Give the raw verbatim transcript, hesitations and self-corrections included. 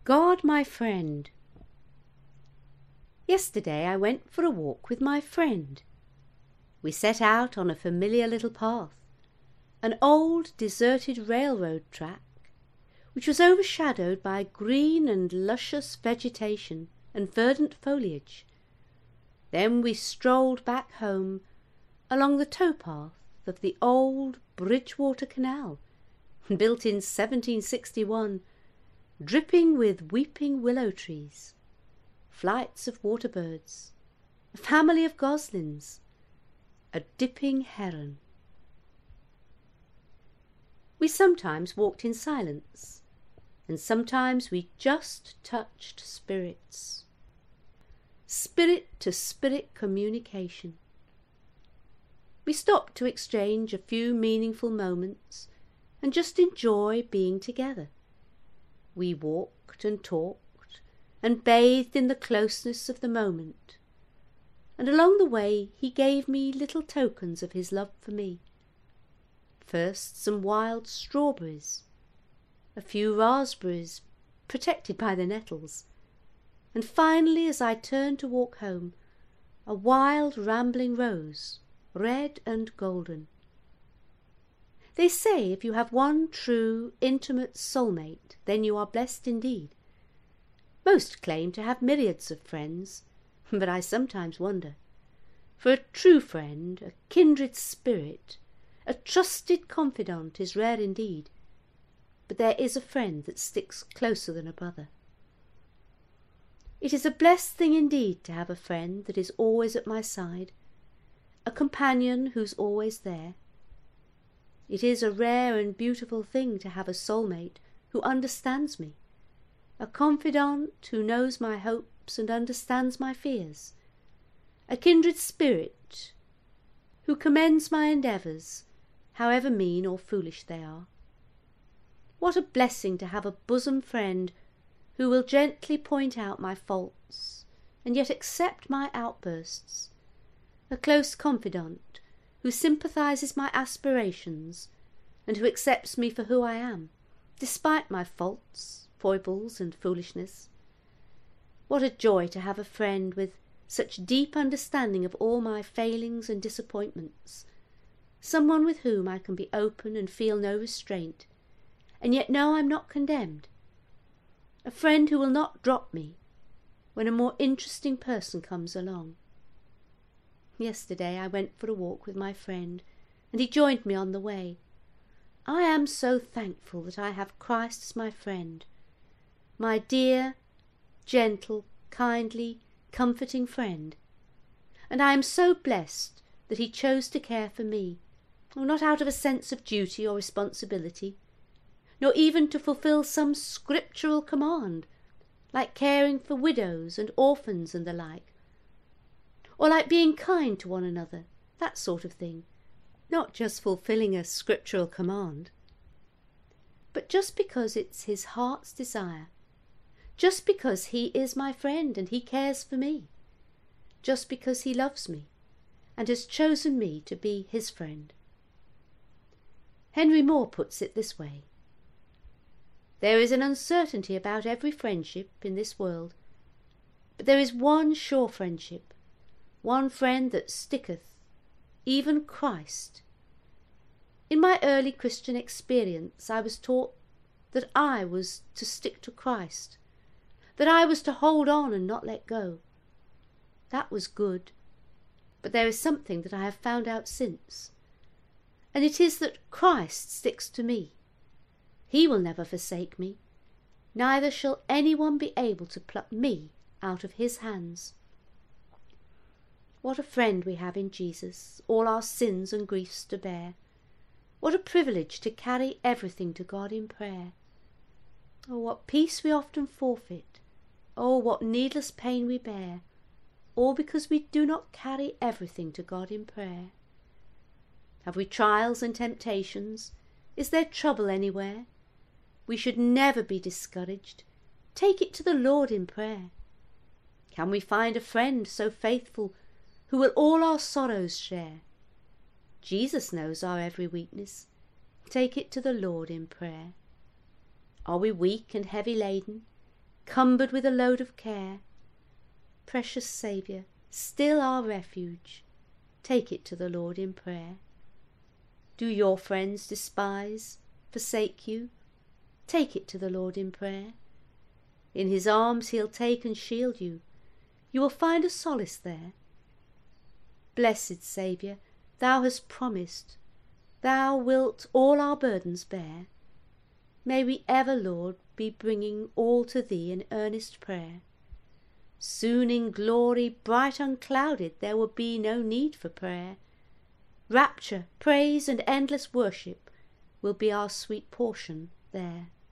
God, my friend. Yesterday I went for a walk with my friend. We set out on a familiar little path, an old deserted railroad track, which was overshadowed by green and luscious vegetation and verdant foliage. Then we strolled back home along the towpath of the old Bridgewater Canal, built in seventeen sixty-one, dripping with weeping willow trees, flights of water birds, a family of goslings, a dipping heron. We sometimes walked in silence, and sometimes we just touched spirits. Spirit-to-spirit communication. We stopped to exchange a few meaningful moments and just enjoy being together. We walked and talked and bathed in the closeness of the moment, and along the way he gave me little tokens of his love for me. First some wild strawberries, a few raspberries protected by the nettles, and finally, as I turned to walk home, a wild rambling rose, red and golden. They say if you have one true, intimate soulmate, then you are blessed indeed. Most claim to have myriads of friends, but I sometimes wonder. For a true friend, a kindred spirit, a trusted confidant is rare indeed, but there is a friend that sticks closer than a brother. It is a blessed thing indeed to have a friend that is always at my side, a companion who's always there. It is a rare and beautiful thing to have a soulmate who understands me, a confidant who knows my hopes and understands my fears, a kindred spirit who commends my endeavours, however mean or foolish they are. What a blessing to have a bosom friend who will gently point out my faults and yet accept my outbursts, a close confidant who sympathises my aspirations and who accepts me for who I am, despite my faults, foibles and foolishness. What a joy to have a friend with such deep understanding of all my failings and disappointments, someone with whom I can be open and feel no restraint, and yet know I'm not condemned, a friend who will not drop me when a more interesting person comes along. Yesterday I went for a walk with my friend, and he joined me on the way. I am so thankful that I have Christ as my friend, my dear, gentle, kindly, comforting friend, and I am so blessed that he chose to care for me, not out of a sense of duty or responsibility, nor even to fulfil some scriptural command, like caring for widows and orphans and the like, or like being kind to one another, that sort of thing, not just fulfilling a scriptural command, but just because it's his heart's desire, just because he is my friend and he cares for me, just because he loves me and has chosen me to be his friend. Henry Moore puts it this way: there is an uncertainty about every friendship in this world, but there is one sure friendship, one friend that sticketh, even Christ. In my early Christian experience I was taught that I was to stick to Christ, that I was to hold on and not let go. That was good, but there is something that I have found out since, and it is that Christ sticks to me. He will never forsake me, neither shall anyone be able to pluck me out of his hands. What a friend we have in Jesus, all our sins and griefs to bear. What a privilege to carry everything to God in prayer. Oh, what peace we often forfeit. Oh, what needless pain we bear, all because we do not carry everything to God in prayer. Have we trials and temptations? Is there trouble anywhere? We should never be discouraged. Take it to the Lord in prayer. Can we find a friend so faithful who will all our sorrows share? Jesus knows our every weakness. Take it to the Lord in prayer. Are we weak and heavy laden? cumbered with a load of care. Precious Saviour, still our refuge, take it to the Lord in prayer. Do your friends despise, forsake you? Take it to the Lord in prayer. In his arms he'll take and shield you. You will find a solace there. Blessed Saviour, thou hast promised, thou wilt all our burdens bear. May we ever, Lord, be bringing all to thee in earnest prayer. Soon in glory bright unclouded there will be no need for prayer. Rapture, praise, and endless worship will be our sweet portion there.